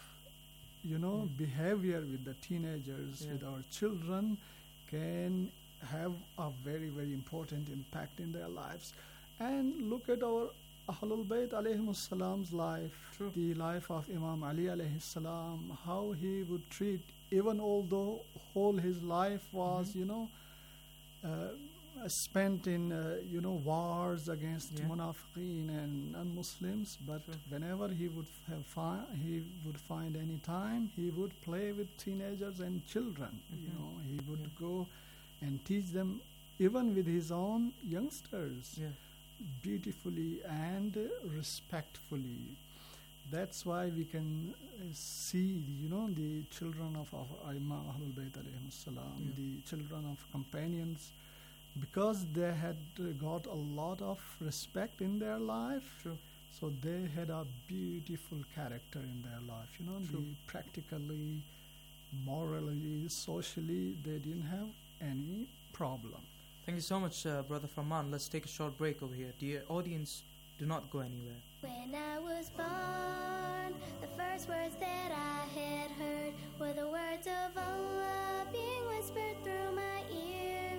you know, behavior with the teenagers,
Yeah.
with our children, can have a very, very important impact in their lives. And look at our Ahlul Bayt alayhimus salam's life, the life of Imam Ali alayhi salam, how he would treat, even although whole his life was,
Mhm.
you know, uh, spent in, uh, you know, wars against
Yeah.
munafiqeen and non-Muslims, but whenever he would have fi- he would find any time, he would play with teenagers and children. You
Mhm.
know, he would go and teach them, even with his own youngsters,
Yeah.
beautifully and respectfully. That's why we can uh, see, you know, the children of our Imam Ahlul Bayt alayhimus salam,
Yeah.
the children of companions, because they had uh, got a lot of respect in their life.
True.
So they had a beautiful character in their life. You know,
True.
the practically, morally, socially, they didn't have any problem.
Thank you so much, uh, Brother Farman. Let's take a short break over here. Dear audience, do not go anywhere.
When I was born, the first words that I had heard were the words of Allah being whispered through my ear.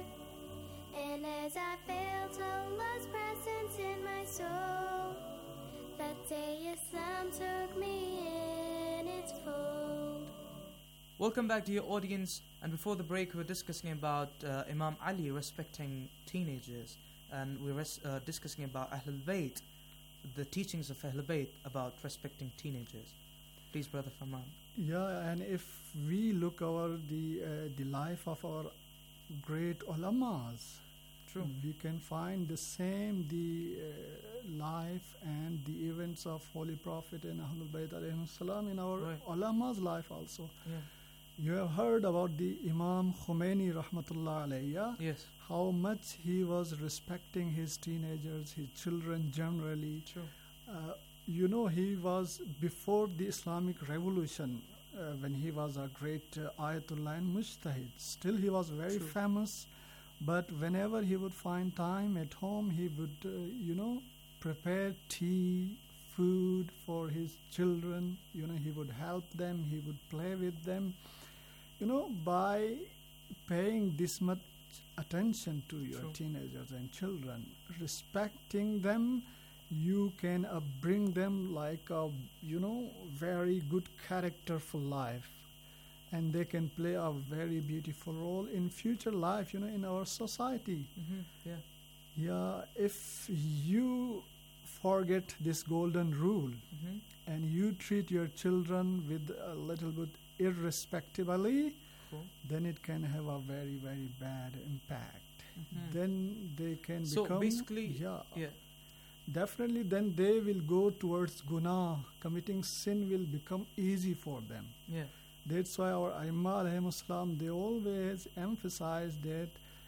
And as I felt Allah's presence in my soul, that day Islam took me in its fold.
Welcome back, dear audience. And before the break, we were discussing about uh, Imam Ali respecting teenagers. and we were uh, discussing about Ahlul Bayt, the teachings of Ahlul Bayt about respecting teenagers. Please, Brother Farman.
Yeah, and if we look over the uh, the life of our great ulamas,
True.
we can find the same the uh, life and the events of Holy Prophet and Ahlul Bayt alayhim salam in our
Right.
ulama's life also.
Yeah.
You have heard about the Imam Khomeini rahmatullah alayhi, yeah?
Yes.
How much he was respecting his teenagers, his children generally.
True.
Uh, you know, he was before the Islamic Revolution, uh, when he was a great uh, Ayatollah and Mujtahid. Still, he was very
True.
famous. But whenever he would find time at home, he would, uh, you know, prepare tea, food for his children. You know, he would help them. He would play with them. You know, by paying this much attention to your
True.
teenagers and children, respecting them, you can uh, bring them like a, you know, very good characterful life, and they can play a very beautiful role in future life, you know, in our society.
Mm-hmm. Yeah.
Yeah, if you forget this golden rule
Mm-hmm.
and you treat your children with a little bit irrespectably,
Cool.
then it can have a very, very bad impact.
Mhm.
Then they can
So
become,
basically,
yeah,
yeah.
definitely then they will go towards guna. Committing sin will become easy for them.
Yeah.
That's why our Aimma alayhim assalam, they always emphasize that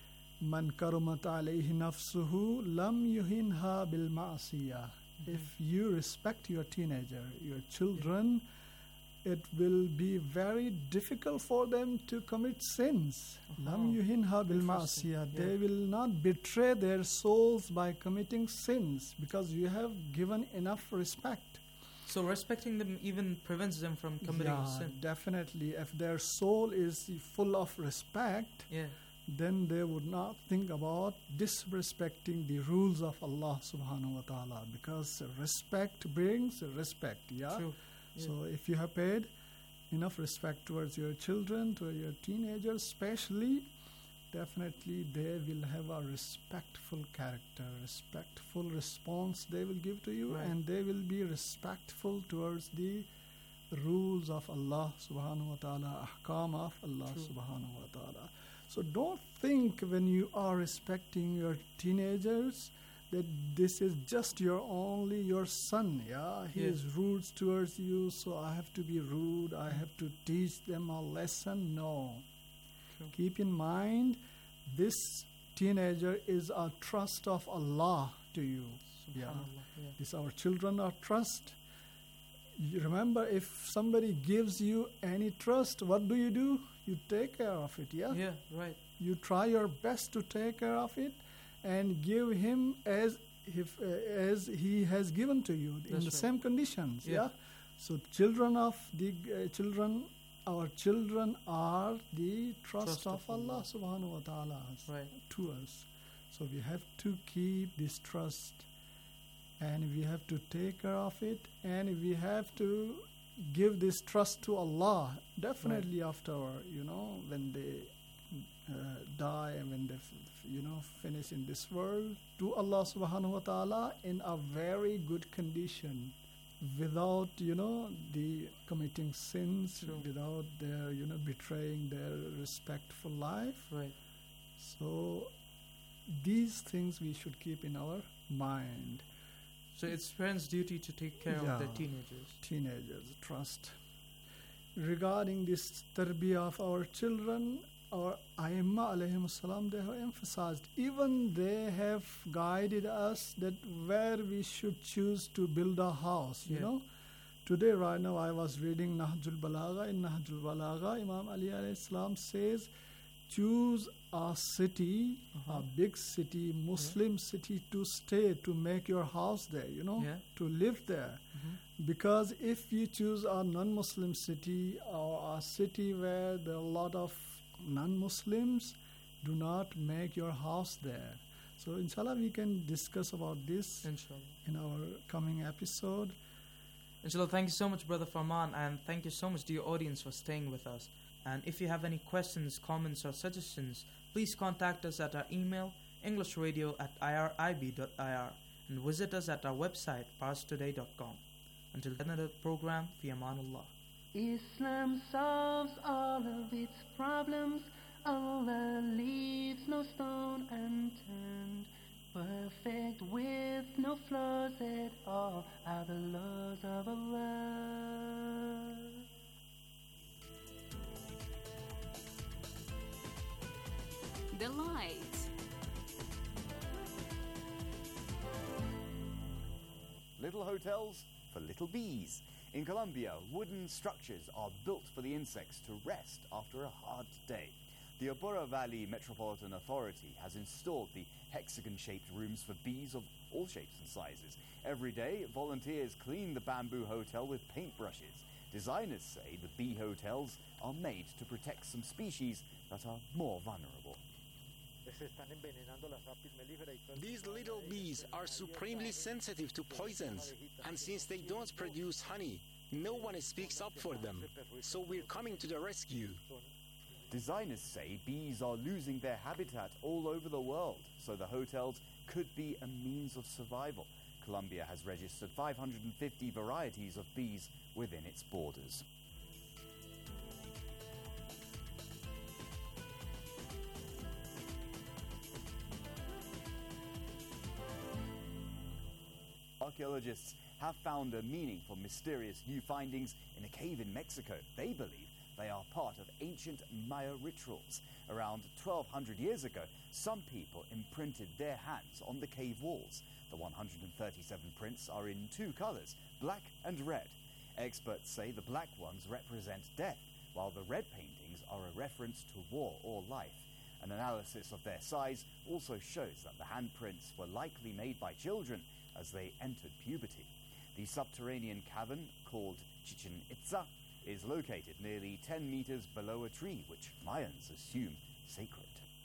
man karumat alayhi nafsuhu lam yuhinha bil ma'asiyah. If you respect your teenager, your children, it will be very difficult for them to commit sins. Lam yuhinha bil
Interesting.
ma'asiyah.
Yeah.
They will not betray their souls by committing sins because you have given enough respect.
So respecting them even prevents them from committing
Yeah,
a sin.
definitely. If their soul is full of respect,
Yeah.
then they would not think about disrespecting the rules of Allah subhanahu wa ta'ala, because respect brings respect. Yeah.
True. Yeah.
So if you have paid enough respect towards your children, to your teenagers especially, definitely they will have a respectful character, respectful response they will give to you,
Right.
and they will be respectful towards the rules of Allah subhanahu wa ta'ala, ahkam of Allah
True.
subhanahu wa ta'ala. So don't think when you are respecting your teenagers that this is just your only your son, yeah? He
Yeah.
is rude towards you, so I have to be rude, I have to teach them a lesson. No.
True.
Keep in mind, this teenager is a trust of Allah to you. Yeah.
Subhanallah, yeah.
This our children are trust. You remember, if somebody gives you any trust, what do you do? You take care of it, yeah?
Yeah, right.
You try your best to take care of it and give him as if, uh, as he has given to you in
That's
the
right.
same conditions,
Yeah.
yeah? So children of the uh, children, our children are the trust,
Trust
of,
of
Allah
Allah.
subhanahu wa ta'ala
Right.
to us. So we have to keep this trust, and we have to take care of it, and we have to give this trust to Allah. Definitely after, you know, when they uh, die and when they, f- you know, finish in this world, to Allah subhanahu wa ta'ala in a very good condition, without, you know, the committing sins,
True.
without their, you know, betraying their respectful life.
Right.
So these things we should keep in our mind.
So it's parents' duty to take care of their
Yeah.
teenagers.
Teenagers, trust. Regarding this tarbiyah of our children, our Aimma alayhim salam, they have emphasized, even they have guided us that where we should choose to build a house, you
Yeah.
know. Today, right now, I was reading Nahjul Balagha. In Nahjul Balagha, Imam Ali alayhi salam says, choose a city,
Uh-huh.
a big city, Muslim city to stay, to make your house there, you know,
Yeah.
to live there.
Mhm.
Because if you choose a non-Muslim city or a city where there are a lot of non-Muslims, do not make your house there. So inshallah we can discuss about this
Inshallah.
in our coming episode.
Inshallah, thank you so much, Brother Farman, and thank you so much to your audience for staying with us. And if you have any questions, comments, or suggestions, please contact us at our email English Radio at I R I B dot I R and visit us at our website pars today dot com. Until another program, fi amanullah.
Islam solves all of its problems. Allah leaves no stone unturned. Perfect with no flaws at all are the laws of Allah.
The light.
Little hotels for little bees. In Colombia, wooden structures are built for the insects to rest after a hard day. The Obura Valley Metropolitan Authority has installed the hexagon-shaped rooms for bees of all shapes and sizes. Every day, volunteers clean the bamboo hotel with paintbrushes. Designers say the bee hotels are made to protect some species that are more vulnerable.
These little bees are supremely sensitive to poisons, and since they don't produce honey, no one speaks up for them. So we're coming to the rescue.
Designers say bees are losing their habitat all over the world, so the hotels could be a means of survival. Colombia has registered five hundred fifty varieties of bees within its borders. Archaeologists have found a meaning for mysterious new findings in a cave in Mexico. They believe they are part of ancient Maya rituals. Around twelve hundred years ago, some people imprinted their hands on the cave walls. The one hundred thirty-seven prints are in two colors, black and red. Experts say the black ones represent death, while the red paintings are a reference to war or life. An analysis of their size also shows that the handprints were likely made by children as they entered puberty. The subterranean cavern, called Chichen Itza, is located nearly ten meters below a tree, which Mayans assume sacred.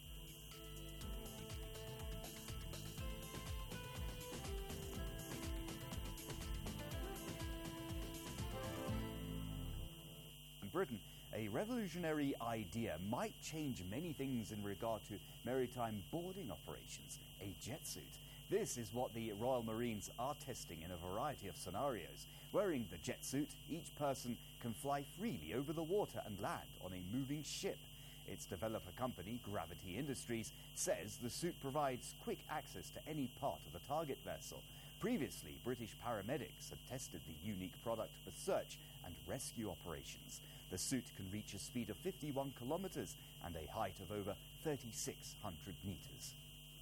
In Britain, a revolutionary idea might change many things in regard to maritime boarding operations: a jet suit. This is what the Royal Marines are testing in a variety of scenarios. Wearing the jet suit, each person can fly freely over the water and land on a moving ship. Its developer company, Gravity Industries, says the suit provides quick access to any part of the target vessel. Previously, British paramedics had tested the unique product for search and rescue operations. The suit can reach a speed of fifty-one kilometers and a height of over thirty-six hundred meters.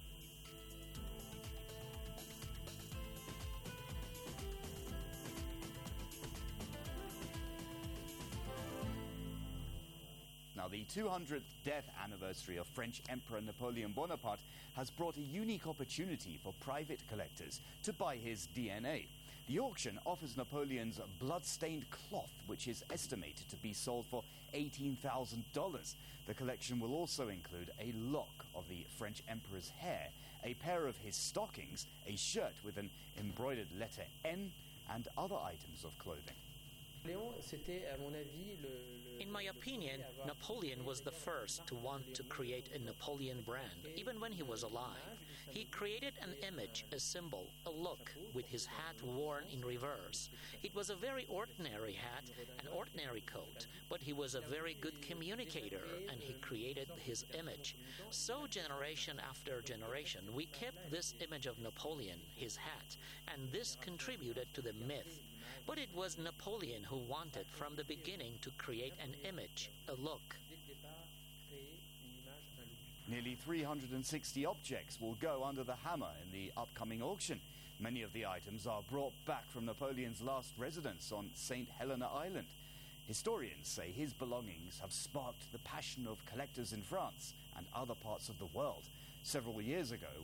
Now, the two hundredth death anniversary of French Emperor Napoleon Bonaparte has brought a unique opportunity for private collectors to buy his D N A. The auction offers Napoleon's blood-stained cloth, which is estimated to be sold for eighteen thousand dollars. The collection will also include a lock of the French Emperor's hair, a pair of his stockings, a shirt with an embroidered letter N, and other items of clothing.
In my opinion, Napoleon was the first to want to create a Napoleon brand, even when he was alive. He created an image, a symbol, a look, with his hat worn in reverse. It was a very ordinary hat, an ordinary coat, but he was a very good communicator, and he created his image. So generation after generation, we kept this image of Napoleon, his hat, and this contributed to the myth. But it was Napoleon who wanted from the beginning to create an image, a look.
Nearly three hundred sixty objects will go under the hammer in the upcoming auction. Many of the items are brought back from Napoleon's last residence on Saint Helena Island. Historians say his belongings have sparked the passion of collectors in France and other parts of the world. Several years ago,